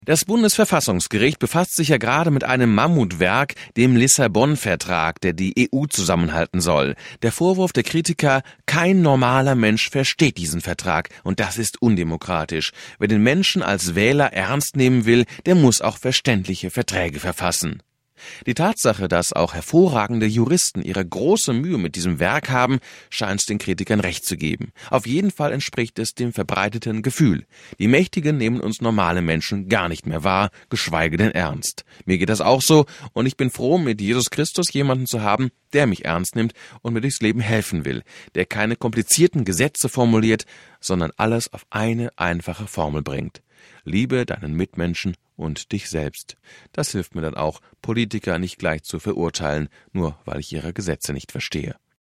Das Bundesverfassungsgericht befasst sich ja gerade mit einem Mammutwerk, dem Lissabon-Vertrag, der die EU zusammenhalten soll. Der Vorwurf der Kritiker: Kein normaler Mensch versteht diesen Vertrag, und das ist undemokratisch. Wer den Menschen als Wähler ernst nehmen will, der muss auch verständliche Verträge verfassen. Die Tatsache, dass auch hervorragende Juristen ihre große Mühe mit diesem Werk haben, scheint den Kritikern recht zu geben. Auf jeden Fall entspricht es dem verbreiteten Gefühl: Die Mächtigen nehmen uns normale Menschen gar nicht mehr wahr, geschweige denn ernst. Mir geht das auch so, und ich bin froh, mit Jesus Christus jemanden zu haben, der mich ernst nimmt und mir durchs Leben helfen will, der keine komplizierten Gesetze formuliert, sondern alles auf eine einfache Formel bringt: Liebe deinen Mitmenschen und dich selbst. Das hilft mir dann auch, Politiker nicht gleich zu verurteilen, nur weil ich ihre Gesetze nicht verstehe.